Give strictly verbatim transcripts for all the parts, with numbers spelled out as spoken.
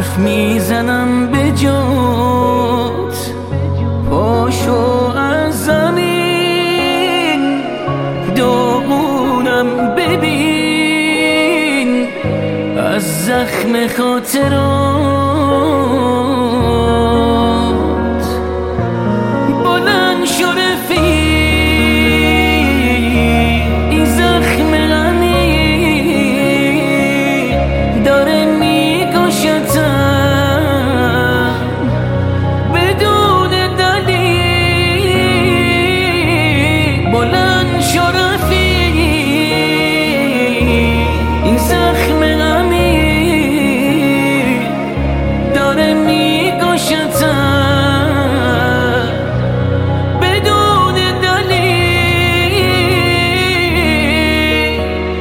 حرف میزنم به جات، پاشو از زمین داغونم ببین از زخم خاطرات. بلند شو رفیق، این زخم غمی داره میکشتم بدون دلیل. بلند شو رفیق، این زخم غمی داره میکشتم بدون دلیل.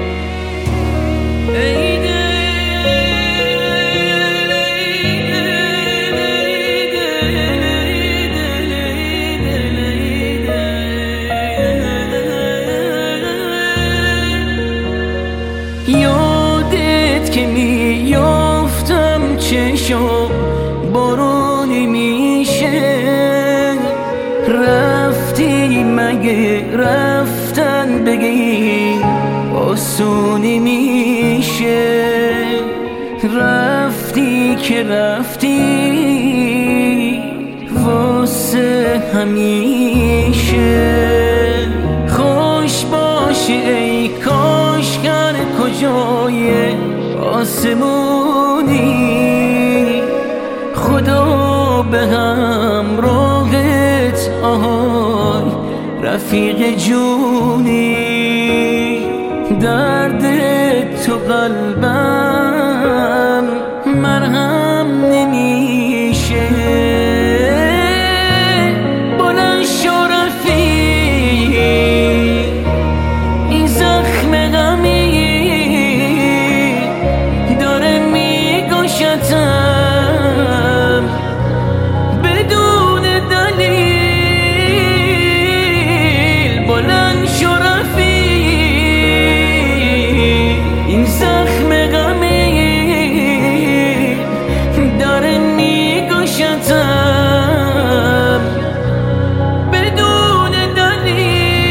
ای دل، یادت که میافتم چشم بارونی میشه، رفتی مگه رفتن بگی آسونی میشه؟ رفتی که رفتی واسه همیشه. خوش باشی ای کاشگر کجای آسمونی، خدا به همراهت آهای رفیق جونی. درد تو قلبم مرهم نمیشه. بلند شو رفیق، این زخم غمی داره میکشتم بدون دلیل. بلند شو رفیق، این زخم غمی داره میکشتم بدون دلیل.